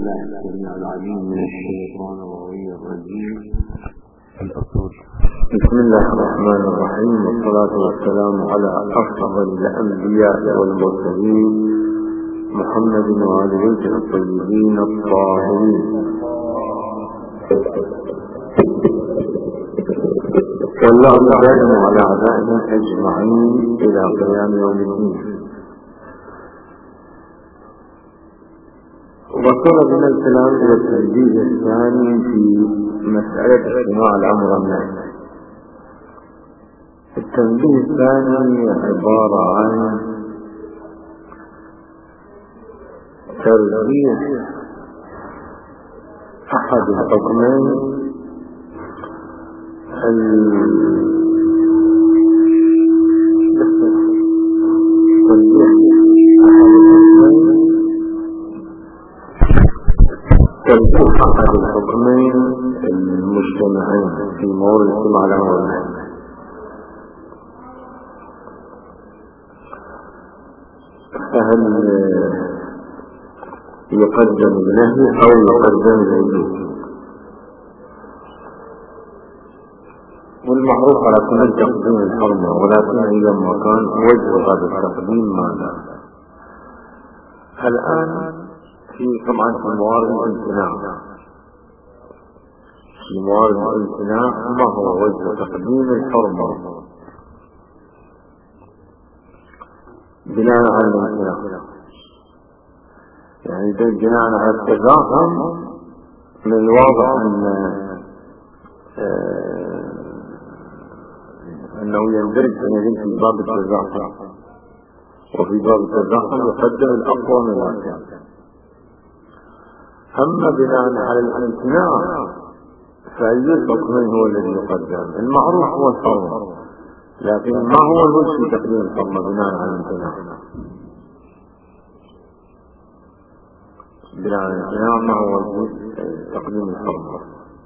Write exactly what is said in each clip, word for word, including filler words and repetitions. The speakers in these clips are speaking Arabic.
بالله السميع العليم من الشيطان الرجيم. الأصول. بسم الله الرحمن الرحيم، والصلاة والسلام على أفضل الأنبياء والمرسلين محمد وآل بيته الطيبين الطاهرين، والله دائم على أعدائهم أجمعين إلى قيام يوم الدين. وصل بنا الكلام إلى التنبيه الثاني في مسألة اجتماع الأمر والنهي. التنبيه الثاني عبارة عن ترجيح أحد الحكمين ترجيح أحد الحكمين المجتمعين في موضوع اجتماع الأمر والنهي. فهل يقدم النهي أو يقدم الوجوب؟ والمعروف على كل تقديم الحرمة، ولكن إذا ما كان وجه هذا التقديم ماذا؟ الآن في طبعا في موارد الامتناع، في موارد الامتناع ما هو وجه تقديم الحرمة بناء على الامتناع؟ يعني بناء على التزاحم من الواضح أن آه أنه يندرج في باب التزاحم، وفي باب التزاحم يقدم الأقوى من الأقوى. أما بناء على الامتناع فأي الحكمين هو الذي يقدم؟ المعروف هو الحرمة، لكن ما هو الوجه في تقديم الحرمة بناء على الامتناع؟ بناء على الامتناع ما هو وجه تقديم الحرمة؟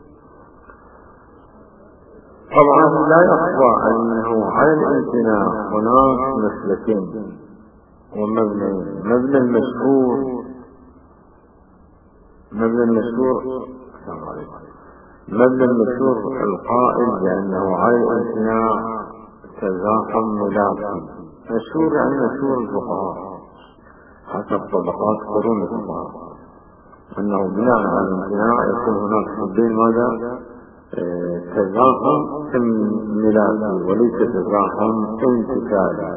طبعا لا يخفى أنه على الامتناع هناك مسلكين ومبنيين. مبنى المشهور مبنى المشهور مبنى المشهور القائل بأنه على الامتناع تزاحم ملاحظ. مشهور عن مشهور الفقهاء حسب طبقات قرون الفقهاء، أنه بناء على الامتناع يكون هناك حدين ماذا؟ تزاحم ملاحظ وليس تزاحم امتثالي.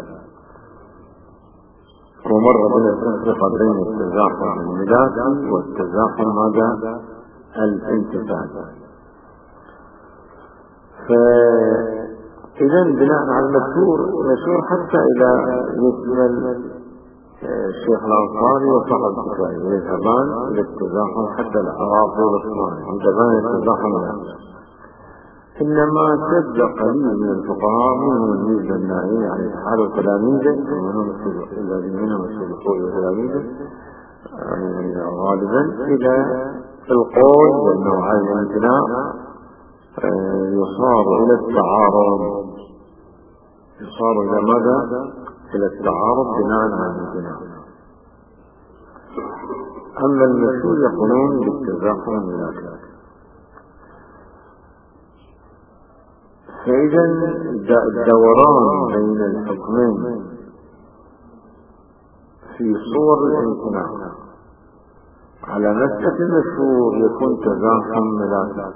ومر بنا التفرقة بين التزاحم الملاحظ والتزاحم ماذا؟ الامتثال. فإذا بناء على المشهور مشهور حتى إلى يشمل الشيخ الأنصاري وصاحب الكفاية يذهبان للتزاحم حتى العراقي والعثماني يذهبان للتزاحم الأمر. إنما شد قليل من الفقهاء منهم الميزة النائية يعني أصحاب التلاميذ ومنهم الذين منهم السلطوي والتلاميذ غالبا إلى القول بأنه على الامتناع يصار إلى التعارض، يصار إلى ماذا؟ إلى التعارض بناء على الامتناع. أما المشهور يقولون بالتزاحم الملاحظ. فإذا الدوران بين الحكمين في صور الامتناع على مسلك المشهور يكون تزاحم ملاحظ،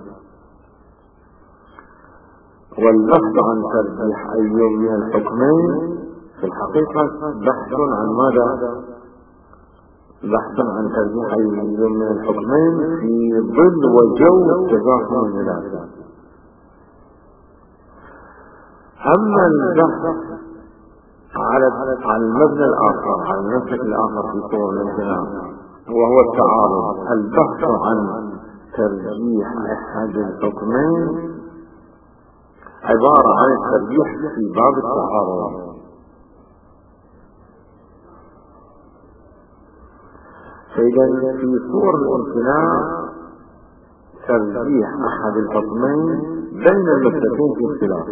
والبحث عن ترجيح أي من الحكمين في الحقيقة بحث عن ماذا؟ بحث عن ترجيح أي من الحكمين في ظل وجو التزاحم الملاحظ. أما البحث على المبنى الآخر، على المسلك الآخر في صور الامتناع وهو التعارض، البحث عن ترجيح أحد الحكمين عبارة عن الترجيح في باب التعارض. فإذا في صور الامتناع ترجيح أحد الحكمين بين المسلكين في اختلاف.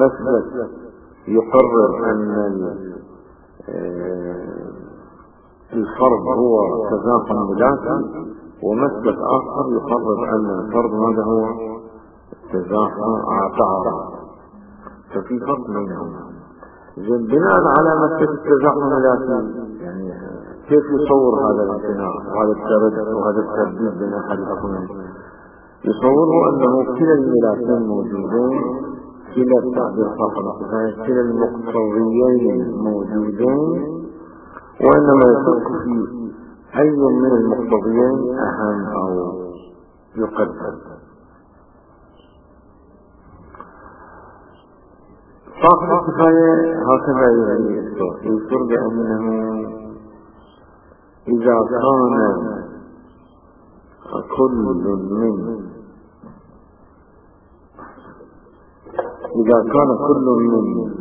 مسلك يقرر أن الفرض هو تزاحم ذاتي، ومسلك آخر يقرر أن الفرض ماذا هو تزاحم تعارض، ففي فرق بينهما. بناء على مسلك التزاحم الذاتي يعني كيف يصور هذا الامتناع وهذا التردد وهذا الترديد بين أحد الحكمين؟ يصوره أنه كلا الملاكين موجودين، كلا التعبير صاحب الكفاية، كلا المقتضيين موجودين، وإنما يشك في أي من المقتضيين أهم أو يقدم. صاحب الكفاية هكذا يذكر بأنه إذا كان كل من إذا كان كل من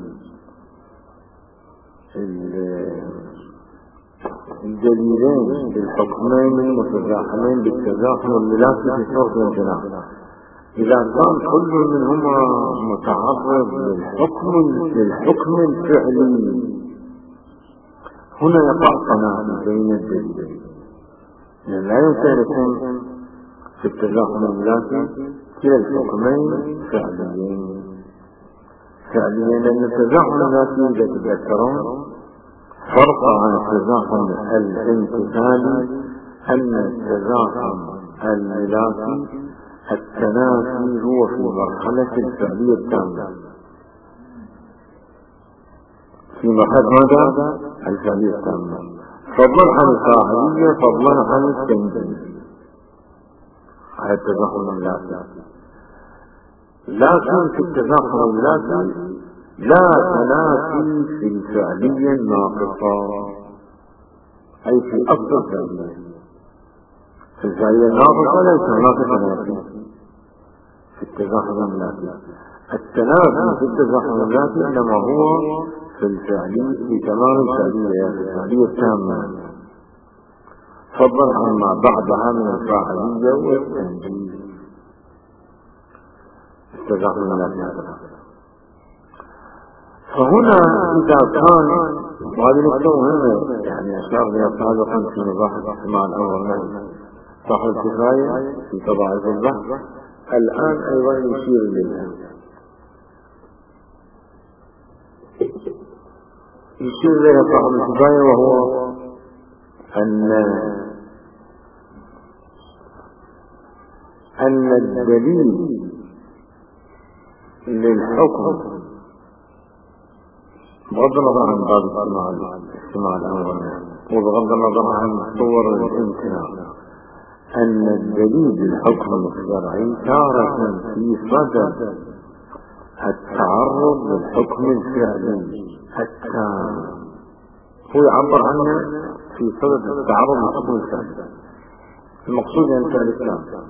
الدليلين بالحكمين المتزاحمين بالتزاحم الملاكي في فرض الامتناع، إذا كان كل منهما متعرض للحكم للحكم الفعلي، هنا يقع تناقض بين الدليلين. يعني لا يمكن يكون في التزاحم الملاكي كلا الحكمين فعليين فعليين لأن التزاحم الملاكي إذا تذكرون فرق عن التزاحم الامتثالي، أن التزاحم الملاكي التنافي هو في مرحلة الفعلية التامة، في مرحلة ماذا؟ الفعلية التامة، فضلا عن الفاعلية، فضلا عن التنفيذ على التزاحم الملاكي. لكن في التزاحم الملاكي لا تنافي في الفعلية الناقصة، أي في أصل الفعلية. في الفعلية الناقصة ليس هناك تنافي في التزاحم الملاكي. التنافي في التزاحم الملاكي إنما هو في الفعلية في تمام الفعلية، في الفعلية التامة، فضلا عما بعدها من الفاعلية والتنجيز. التزاحم الملاكي فهنا إذا كان، وهذه نقطة مهمة يعني أشار بها سابقا في مباحث احتمال الأمر صاحب الكفاية في تضاعف البحث، الآن أيضا يشير إليها، يشير إليها صاحب الكفاية، وهو أن أن الدليل للحكم بغض النظر عن باب اجتماع الأمر وبغض النظر عن صور الامتناع، أن الدليل للحكم الشرعي تارة في صدد التعرض للحكم الفعلي التام، هو يعبر عنه في صدد التعرض للحكم الفعلي المقصود أن الفعل التام،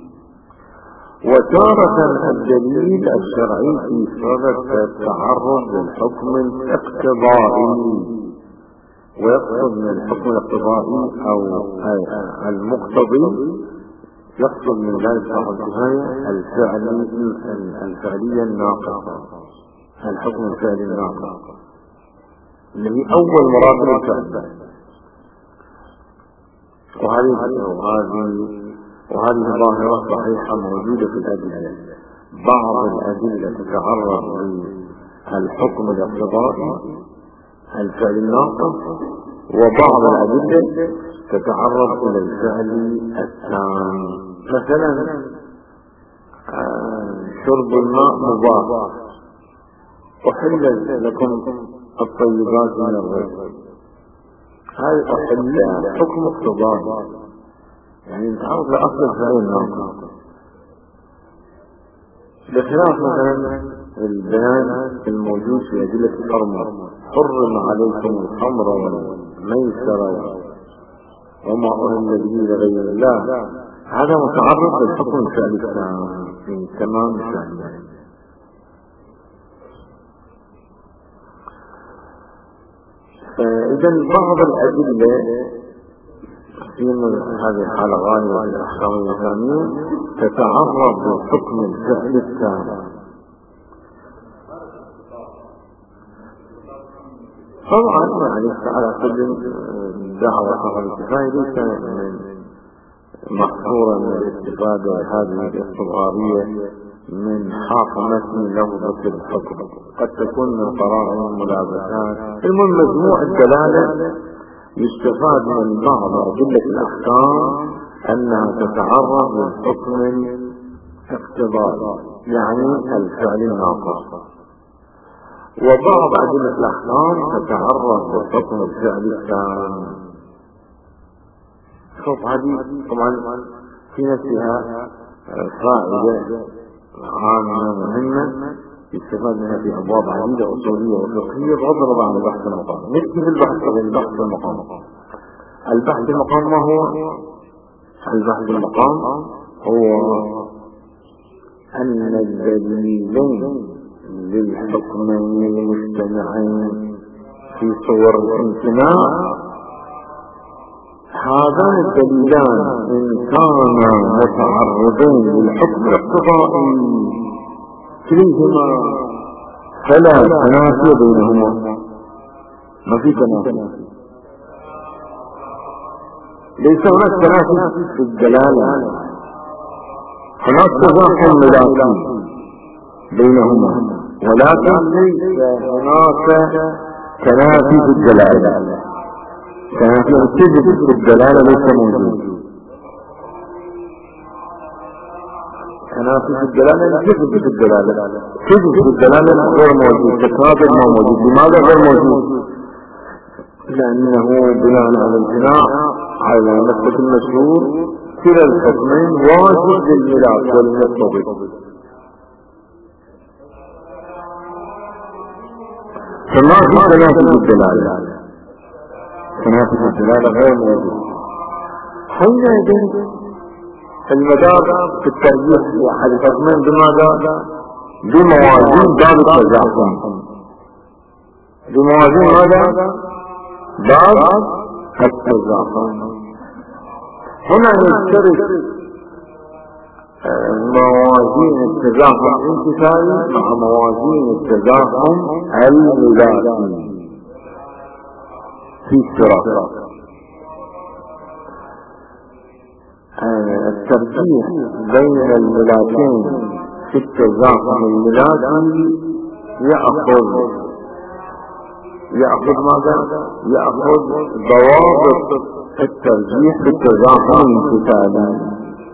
وتارة الدليل الشرعي في صدد التعرض للحكم الاقتضائي، ويقصد من الحكم الاقتضائي أو المقتضي يقصد من ذلك صاحب الكفاية الفعلي الفعلية الناقصة، الحكم الفعلي الناقص اللي هي أول مراتب الفعل. وهذه وهذه وهذه ظاهرة صحيحة موجودة في الأدلة. بعض الأدلة تتعرض للحكم الاقتضائي الفعل الناقص، وبعض الأدلة تتعرض إلى الفعل التام. مثلا شرب الماء مباح، أحل لكم الطيبات من الرزق، هذه أحل حكم اقتضائي يعني نتعرض لأصل الفعل الناقص، بخلاف مثلا البيان الموجود في أدلة الحرمة، حرم عليكم الخمر والميسر وما أهل به لغير الله، هذا متعرض للحكم الفعلي التام في تمام الفعل. إذا بعض الأدلة في هذه الحالة غالبا في الأحكام الإسلامية تتعرض للحكم الفعلي التام. طبعا يعني على كل دعوة صاحب الكفاية ليس محظورا من الاستفادة هذه الاستمرارية من حاكمة لفظة الحكم، قد تكون من قرائن الملابسات. المهم مجموع الدلالة يستفاد من بعض أدلة الأحكام أنها تتعرض للحكم الاقتضائي يعني الفعل الناقص، وبعض أدلة الأحكام تتعرض للحكم الفعل التام. شوف هذه طبعا في نفسها فائدة عامة مهمة يستفاد منها في أبواب عديدة أصولية وفقهية بغض النظر عن البحث المقام. نكتب البحث البحث المقام. البحث المقام ما هو؟ البحث المقام هو أن الدليلين للحكمين المجتمعين في صور الامتناع، هذان الدليلان إن كانا متعرضين للحكم الاقتضائي كليهما فلا تنافي بينهما، ما في تنافي، ليس هناك تنافي في الدلالة، هناك تزاحم ملازم بينهما، ولكن ليس هناك تنافي في الدلالة. تنافي الكذب في الدلالة ليس موجود، تنافي في الدلالة الكذب في الدلالة، كذب في الدلالة غير موجود، تكاذب ما موجود. لماذا غير موجود؟ لأنه بناء على الامتناع على نسبة المشهور كلا الحكمين واجب للملاك والمرتبط، فما في تنافي في الدلالة، تنافي في الدلالة غير موجود. حينئذ المدار في الترجيح في أحد الحكمين بماذا؟ بموازين باب التزاحم، بموازين ماذا؟ باب التزاحم. هنا نشترك موازين التزاحم الانتفاعي مع موازين التزاحم الملازم في اشتراك. الترجيح بين الملاكين في التزاحم الملازم يأخذ يأخذ ماذا؟ يأخذ ضوابط الترجيح في التزاحم الانتفاعي.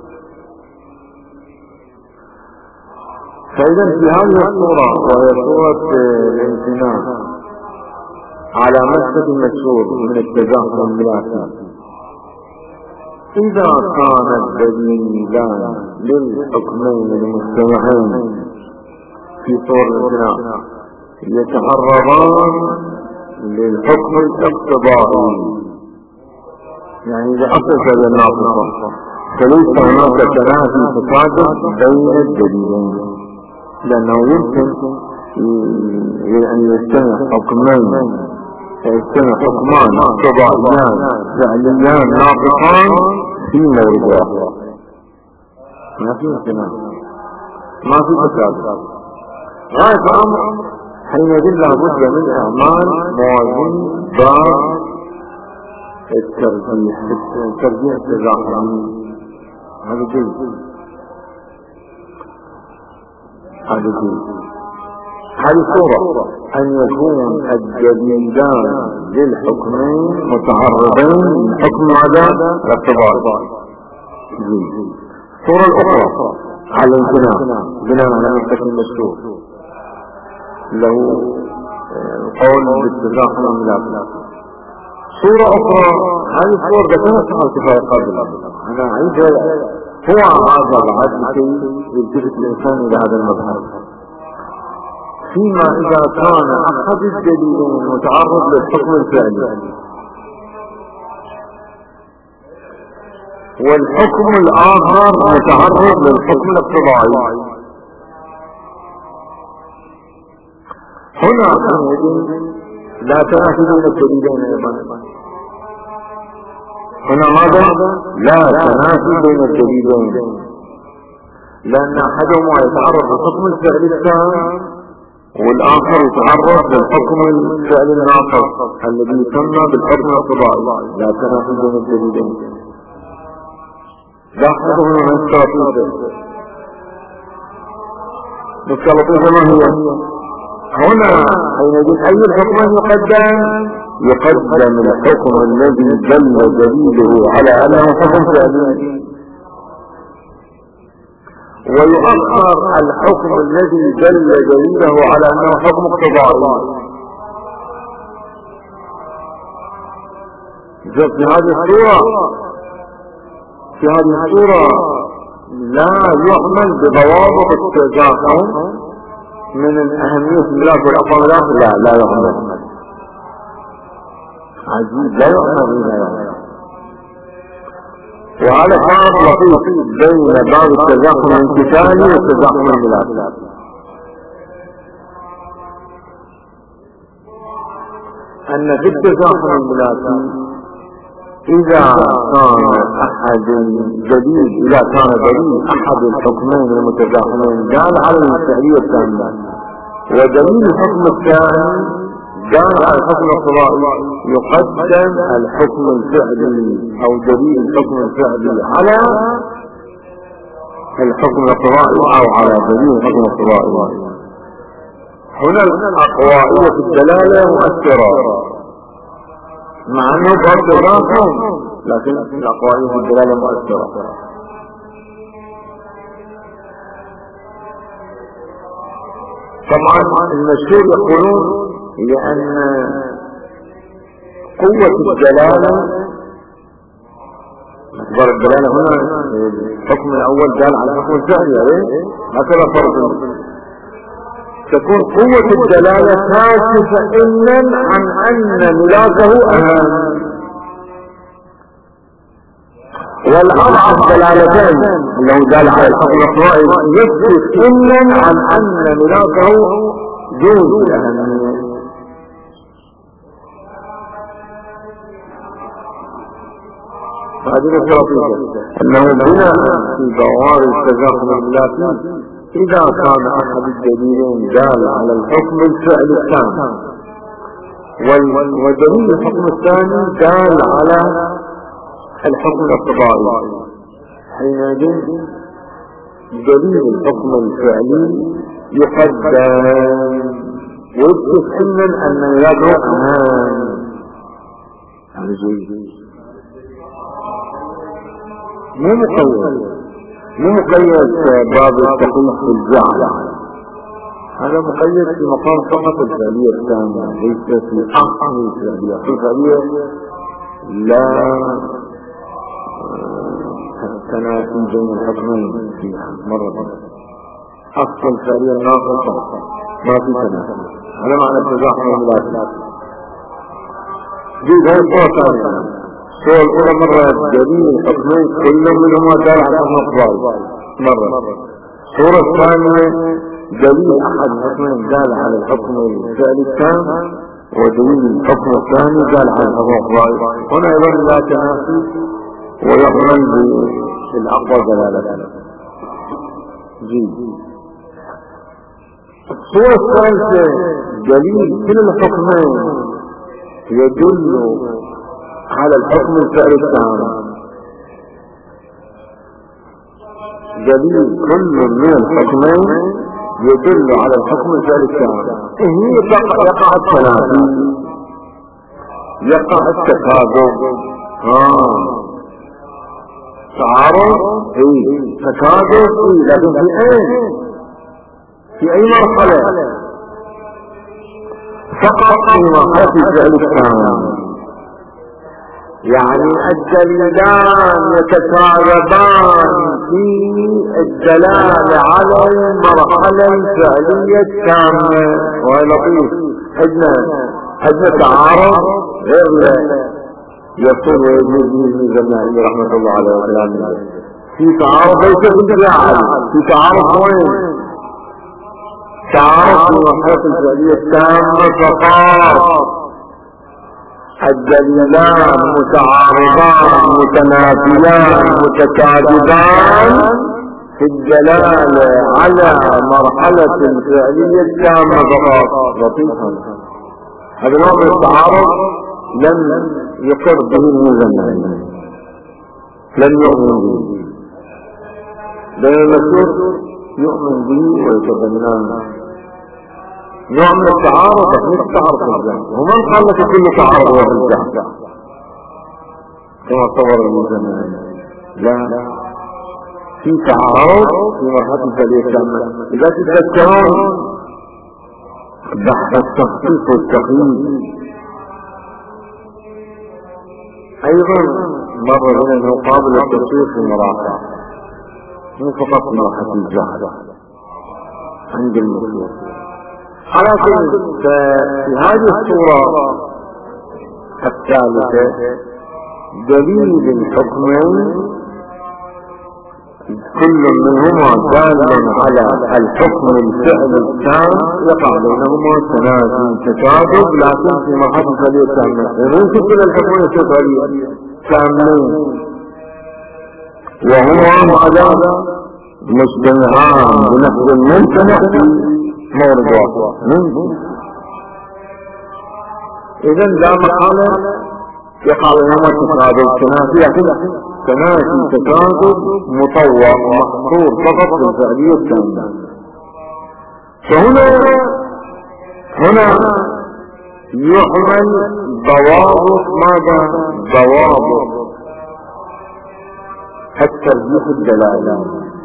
فإذا في هذه الصورة وهي صورة الامتناع على مسجد المشهور من التزاحم الملازم، إذا كان الدليلان للحكمين المجتمعين في صور الامتناع يتعرضان للحكم الاقتضائي، يعني إذا حصلت الناقصة فليس هناك تنافي متعدد بين الدليلين، لأنه يمكن أن يجتمع حكمان يجتمع حكمان اقتضائيان فعليان ناقصان في مورد واحد، ما في امتناع، ما في تشابه. غاية الأمر حينئذ لابد من إعمال موازين باب الترجيح، الترجيح التزاحمي. هذا جيد، هذا جيد. هذه صورة أن يكون الدليلان للحكمين متعرضين لحكم ماذا؟ الاقتضاء. الصورة الأخرى على الامتناع بناء على مسلك المشهور له قول بالتزاحم الملازم. صورة أخرى، هذه الصور ذكرت على كفاية قبل، أنا أعيدها. هو هذا العدل كي يلتفت الإنسان إلى هذا المبحث، فيما إذا كان أحد الدليلين متعرض للحكم الفعلي والحكم الآخر متعرض للحكم الاقتضائي، هنا لا تنافي بين الدليلين أيضا. هنا ماذا؟ لا تنافي بين الدليلين، لأن أحدهما يتعرض للحكم الفعلي التام والآخر يتعرض للحكم الفعل الناقص الذي يسمى بالحكم القضائي. لا تناقض بين الدليلين. لاحظوا هنا من الشرطية الشرطية ما هي؟ هنا حينئذ أي الحكم يقدم؟ يقدم الحكم الذي دل دليله على أنه حكم فعلي، ويؤخر الحكم الذي دل دليله على أنه حكم اقتضائي. في هذه الصورة في هذه الصورة لا يعمل بضوابط التزاحم من الأهمية الخلاف والأقوال. لا لا يعمل. عجيب، لا يعمل لا يعمل. وهذا فرق لطيف بين باب التزاحم الانتفالي والتزاحم الملازم. أن في التزاحم الملازم إذا كان أحد جديد إذا كان دليل أحد الحكمين المتزاحمين دال على الفعلية التامة، ودليل الحكم الثاني دال على الحكم القضائي، يقدم الحكم الفعلي أو دليل الحكم الفعلي على الحكم القضائي أو على دليل الحكم القضائي. هنا الأقوائية في الدلالة مؤثرة مع أنه فرق الراحة، لكن الأقوائية في الدلالة مؤثرة. طبعا المشهور يقولون لأن قوة الدلالة أكبر الدلالة هنا الحكم الأول دال على الحكم الثاني، هكذا فرق. تكون قوة الدلالة كاشفة إلا عن أن ملاكه أهم، والأضعف دلالتين لو دال على الحكم القضائي يثبت إلا عن أن ملاكه دون الأهمية. هذه الشرطية أنه بناء في دوار التزاحم الملاكي إذا كان أحد الدليلين دال على الحكم الفعل الثاني ودليل الحكم الثاني دال على الحكم القضائي، حينئذ دليل الحكم الفعلي يقدم ويثبت إلا أن يدعو أمام. مو مقيد مو مقيد باب التقييد في الجعل، هذا مقيد في مقام فقط الفعلية الثانية، ليس في أصل الفعلية. في الفعلية لا تنافي بين الحكمين فيها مرة، أصل الفعلية الناقصة ما في تنافي. هذا معنى التزاحم الملازم. دي غير صورة ثانية. الصورة الأولى مرة دليل الحكمين كل منهما دال على الحكم القضائي مرة. الصورة الثانية دليل أحد الحكمين دال على الحكم الفعلي التام ودليل الحكم الثاني دال على الحكم القضائي. هنا أيضا لا تنافي ويعمل بالأقوى دلالة. جيد. الصورة الثالثة دليل كل الحكمين يدل على الحكم الفعلي التام، دليل كل من الحكمين يدل على الحكم الفعلي التام. هي يقع التنافي، يقع التكاذب، اه تعارض، اي تكاذب، اي لكن في اين؟ في اي مرحلة؟ فقط في مرحلة الفعل التام. يعني الدليلان يتكاذبان في الدلالة على المرحلة الفعلية التامة. وهي لطيف، عندنا عندنا تعارض غير يقول ويجوز الزماني رحمة الله عليه وسلم. في تعارض ليس في الفعل، في تعارض وين؟ تعارض في المرحلة الفعلية التامة فقط. الدليلان متعارضان متنافيان متكاذبان في الدلالة على مرحلة الفعلية التامة فقط. لطيفا هذا نوع من التعارض لم يقر به المزمل، لم يؤمن به، بين المسؤول يؤمن به ويتبناه. نوع من التعارض تحميل التعارض في الجهل، ومن قال لك كل تعارض هو في الجهل كما صور المزمل؟ لا، في تعارض في مرحلة الفعلية التامة. إذا تتذكرون بحث التخطيط والتقييد أيضا مر بنا أنه قابل التصوير في مراحل، مو فقط في مرحلة الجهل عند المسلم. على كل في هذه الصورة الثالثة دليل الحكم كل منهما دال على الحكم الفعلي التام يقع بينهما تنازل تشابه، لكن في مرحلة الفعلية التامة يمكن كل الحكم الفعلي كاملين وهما مع مجتمعان بنفس الممتنع في مورد واحد. إذن لا محالة يقع بينهما تشابه تنازل تنافي تكاثر مطور محصور فقط في الفعلية التامة. فهنا هنا يحمل ضوابط ماذا؟ ضوابط الترجيح الدلالي،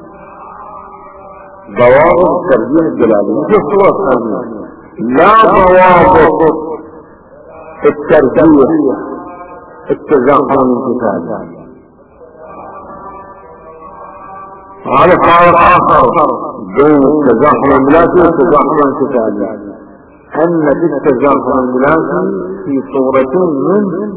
ضوابط الترجيح الدلالي في الصورة الثانية لا ضوابط الترجيح التزاحم الانتفاعي. هذا فرق آخر بين التزاحم الملازم والتزاحم الانتفاعي، أن في التزاحم الملازم في صورتين من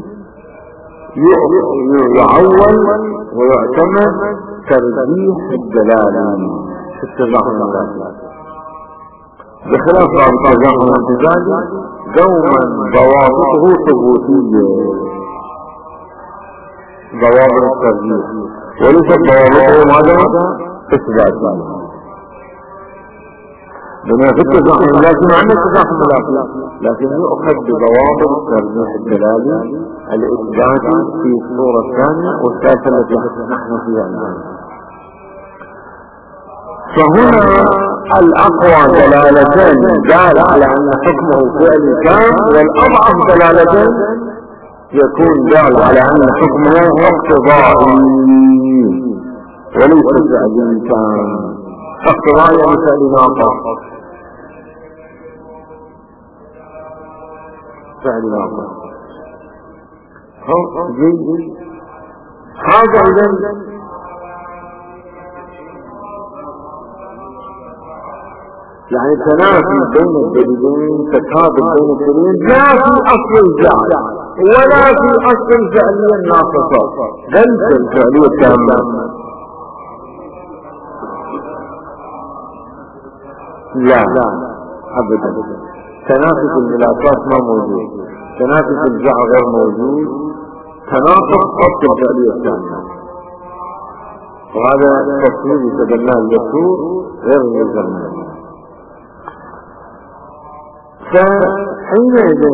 يعول ويعتمد ترجيح الدلالة في التزاحم الملازم، بخلاف التزاحم الانتفاعي دوما ضوابطه ثبوتية، ضوابط الترجيح وليس ضوابطه ماذا؟ إثباتية. بما في التزاحم اللازم عن التزاحم اللازم، لكن يؤخذ بضوابط الترجيح الدلالي الإثباتي في الصورة الثانية والثالثة التي نحن فيها الآن. فهنا الأقوى دلالتين دال على أن حكمه فعل كان، والأضعف دلالتين يكون دال على أن حكمه اقتضائي وليس فعل كان. اقتضائي يعني فعل ناقص، فعل ناقص. هذا إذن يعني تنافي بين الدليلين، تكابل بين الدليلين لا في أصل الجعل ولا في أصل الفعلية الناقصة، بل في الفعلية التامة. لا لا أبدا، تنافي في الملاكات ما موجود، تنافي في الجعل غير موجود، تناقض فقط في الفعلية التامة. وهذا تصوير يتبناه الدستور غير ملزم. فحينئذ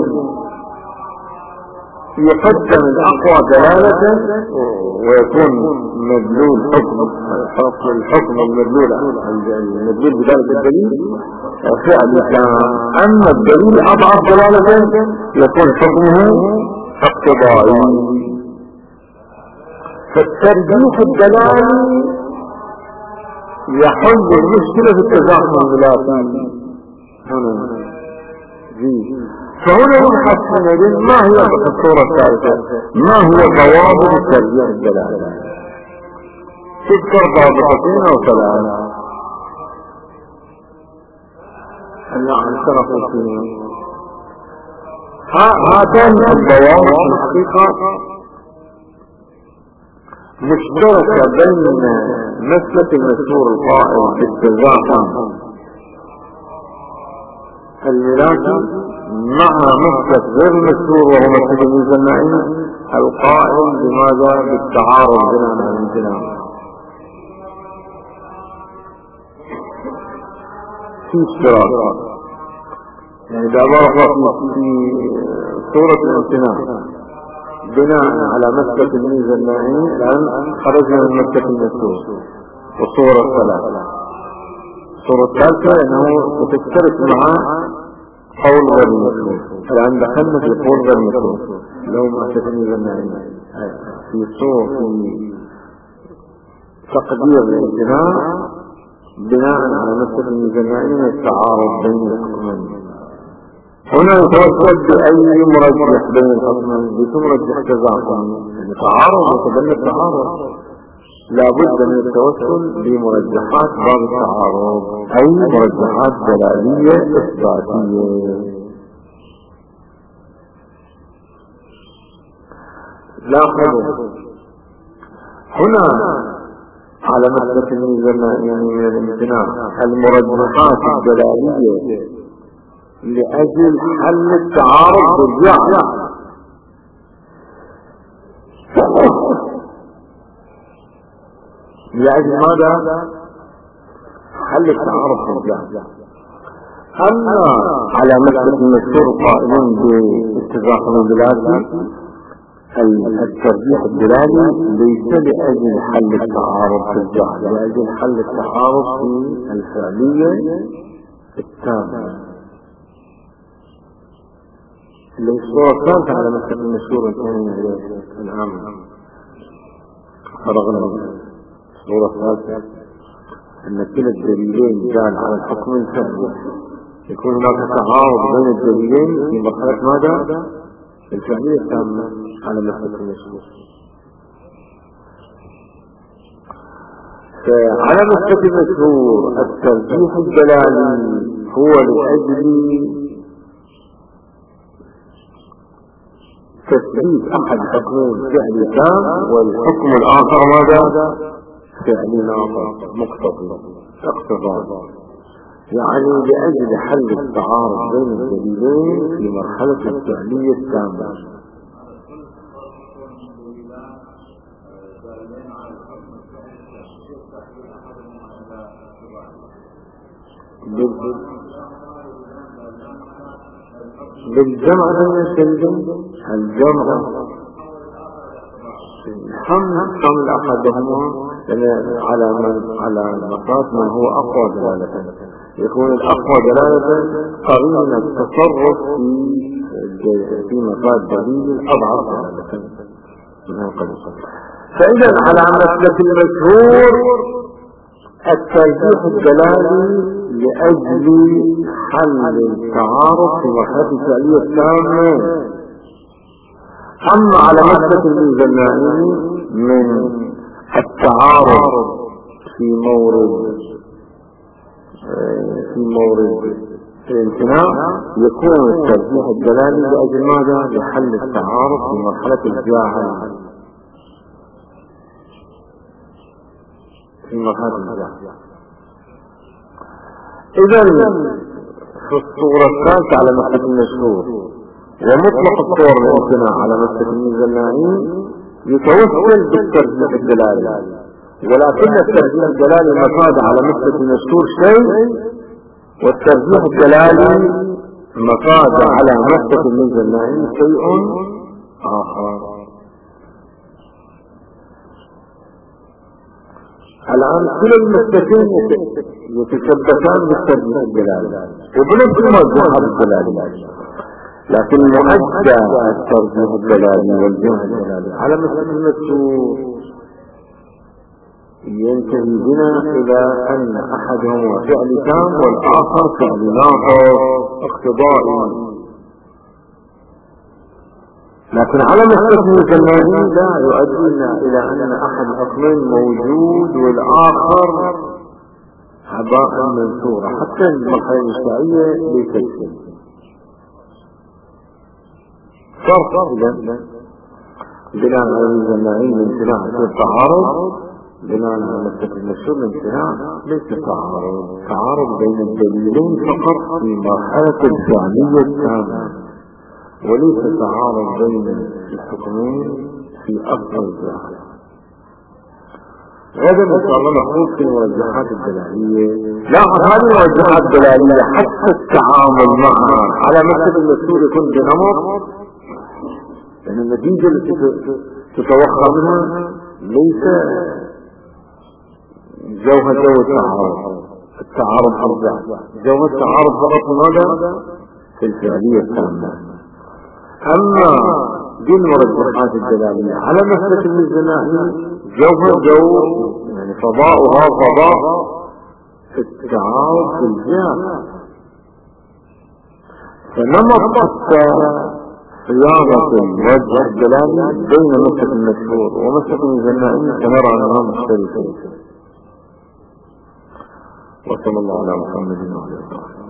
يقدم الأقوى دلالة ويكون مدلول حكم الحكم المدلول المدلول بدلالة الدليل فعل كان، أما الدليل أضعف دلالة يكون حكمه اقتضائي. فالترجيح الدلالي يحل المشكلة في التزاحم الملازم هنا. فهنا نبحث حينئذ ما هي الصورة الثالثة، ما هو ضوابط الترجيح الدلالي. تذكر ضابطتين أو ثلاثة عن شرف السنين. هاتان الضوابط الحقيقة مشتركة بين مسلك المشهور القائل بالتزاحم الملازم مع مسلك غير مشهور وهو مسلك المجمعين القائل بماذا؟ بالتعارض بناء الامتناع. في اشتراك، يعني بعبارة في صورة الامتناع بناء على مسلك الميزة الناعين. الآن خرجنا من مسلك المسلوك والصورة الثلاثة. الصورة الثالثة أنه بتشترك مع قول غير المسلوك. الآن دخلنا في قول غير المسلوك لو مسلك الميزة الناعين في صور في تقدير الامتناع بناء على مسلك الميزة الناعين التعارض بين الحكمين. هنا يتوسل بأي مرجح بين الحكمين بمرجح تزاحم التعارض وتبنى التعارض، لابد من التوسل بمرجحات باب التعارض، أي مرجحات دلالية إثباتية. لاحظوا هنا على مسلك الميزان يعني من الامتناع المرجحات الدلالية لأجل حل التعارض بالجهل. لأجل ماذا؟ حل التعارض بالجهل. أما على مسلك المشهور قائلين باتفاق البلاد الترجيح الدلالي ليس لأجل حل التعارض بالجهل، لأجل حل التعارض في الفعلية التامة. الصورة الثالثة على مسلك المشهور الآن فرغنا الصورة الثالثة أن كلا الدليلين دال على الحكم الفعلي، يكون هناك تعارض بين الدليلين في مرحلة ماذا؟ الفعلية التامة على مسلك المشهور. فعلى مسلك المشهور الترجيح الدلالي هو لأجل تثبيت أحد حكمين فعلي تام والحكم الآخر ماذا؟ فعلي ناقص مقتضي اقتضاء، يعني لأجل حل التعارض بين الدليلين في مرحلة الفعلية التامة. بالجمع لم يسلم الجمع حمل حمل أحدهما على من على نقاط من هو أقوى دلالة، يكون الأقوى دلالة قرينة التصرف في في مقاد دليل الأضعف دلالة من القدس. فإذا على مسلك المشهور الترجيح الدلالي لأجل حل التعارض في مرحلة الفعلية التامة. أما على مسلك الميزان من التعارض في مورد في مورد الامتناع يكون الترجيح الدلالي لأجل ماذا؟ لحل التعارض في مرحلة الجاهل في مرحلة الجاهل. إذا في الصورة الثالثة على مسلك المشهور ومطلق الصور الامتناع على مسلك الميزان يتوسل بالترجيح الدلالي، ولكن الترجيح الدلالي مفاد على مسلك المشهور شيء، والترجيح الدلالي مفاد على مسلك الميزان شيء آخر. الآن كل المسلكين يتثبتان بالترجيح الدلالي وبنفس الموضوع الدلالي، لكن مؤدى الترجيح الدلالي والجمع الدلالي على مسلك المشهور ينتهي بنا إلى أن أحدهما فعل تام والآخر فعل ناقص اقتضائي. لكن على مسلك الميزان لا يؤدينا إلى أن أحد الحكمين موجود والآخر هباء منثورا، حتى المرحلة الإشباعية ليست فرق. إذا بناء على الميزان الامتناع في التعارض، بناء على مسلك المشهور الامتناع ليس تعارض، تعارض بين الدليلين فقط في مرحلة الفعلية التامة، وليس تعارض بين الحكمين في أصل الجهل. غدا ان شاء الله نخوض في الموجهات الدلالية. لاحظ هذه الموجهات الدلالية حتى التعامل معها على مكتب المسؤول يكون بنمط، لأن يعني النتيجة التي تتوخى منها ليس جوها جو التعارض، التعارض أرجع جو التعارض فقط ماذا في الفعلية التامة. أما دي المرجحات الدلالية على مسألة الزنائي جوها جو يعني فضاؤها فضاء في التعارض في الجهة، فنمط صياغة الوجه الدلالي بين مسألة المشهور ومسألة الزنائي سنرى أنها مختلفة. وصلى الله على محمد وعلى آله وصحبه.